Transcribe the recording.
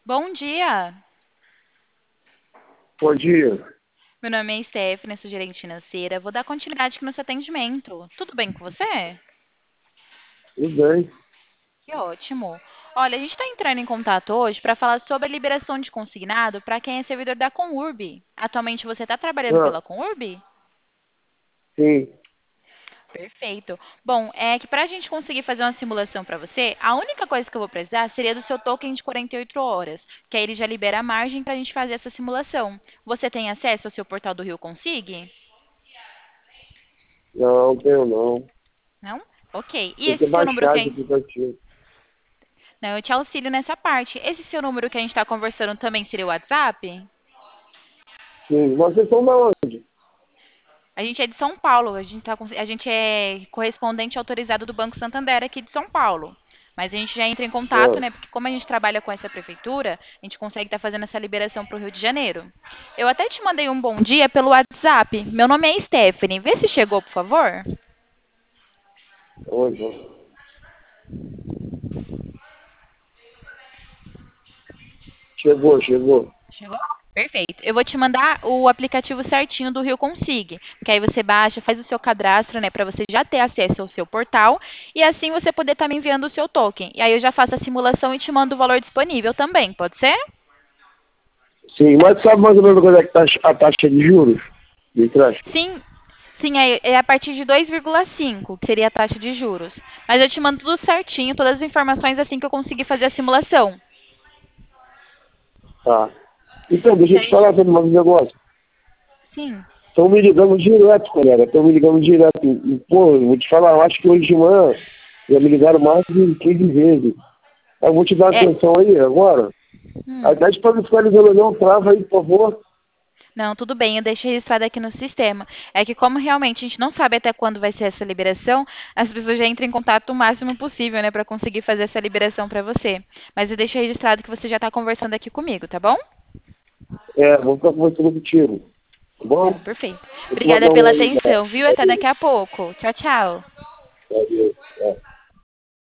Bom dia! Bom dia. Meu nome é Stephanie, sou gerente financeira. Vou dar continuidade aqui no seu atendimento. Tudo bem com você? Tudo bem? Que ótimo! Olha, a gente está entrando em contato hoje para falar sobre a liberação de consignado para quem é servidor da Conurb. Atualmente você está trabalhando Ah, pela Conurb? sim. Perfeito. Bom, é que para a gente conseguir fazer uma simulação para você, a única coisa que eu vou precisar seria do seu token de 48 horas, que aí ele já libera a margem para a gente fazer essa simulação. Você tem acesso ao seu portal do Rio Consig? Não, tenho não. Não? Ok. E Tem que esse seu número que baixar é... esse aplicativo. Não, eu te auxilio nessa parte. Esse seu número que a gente está conversando também seria o WhatsApp? Sim. Vocês são da onde? A gente é de São Paulo. A gente é correspondente autorizado do Banco Santander aqui de São Paulo. Mas a gente já entra em contato, Ah, né? Porque como a gente trabalha com essa prefeitura, a gente consegue estar fazendo essa liberação para o Rio de Janeiro. Eu até te mandei um bom dia pelo WhatsApp. Meu nome é Stephanie. Vê se chegou, por favor. onde? Chegou, chegou. Chegou? Perfeito. Eu vou te mandar o aplicativo certinho do Rio Consig, que aí você baixa, faz o seu cadastro, né, para você já ter acesso ao seu portal e assim você poder estar me enviando o seu token. E aí eu já faço a simulação e te mando o valor disponível também, pode ser? Sim, mas sabe mais ou menos quando é que tá a taxa de juros? De trás? Sim, sim, é a partir de 2,5, que seria a taxa de juros. Mas eu te mando tudo certinho, todas as informações assim que eu conseguir fazer a simulação. Tá. Então, deixa eu te Certo? falar sobre um negócio. Sim. Estão me ligando direto, colega. Estão me ligando direto. E, pô, eu vou te falar, eu acho que hoje de manhã já me ligaram mais de 15 vezes. Eu vou te dar É. atenção aí agora. Aí Hum. pede pra não ficar ligando não, trava aí, por favor. Não, tudo bem, eu deixei registrado aqui no sistema. É que como realmente a gente não sabe até quando vai ser essa liberação, as pessoas já entram em contato o máximo possível, né, para conseguir fazer essa liberação para você. Mas eu deixei registrado que você já está conversando aqui comigo, tá bom? É, vou ficar conversando contigo. Tá Não, bom? perfeito. Vou te Obrigada mandar um pela aí, já. atenção, viu? Até daqui a pouco. Tchau, tchau. Valeu. É.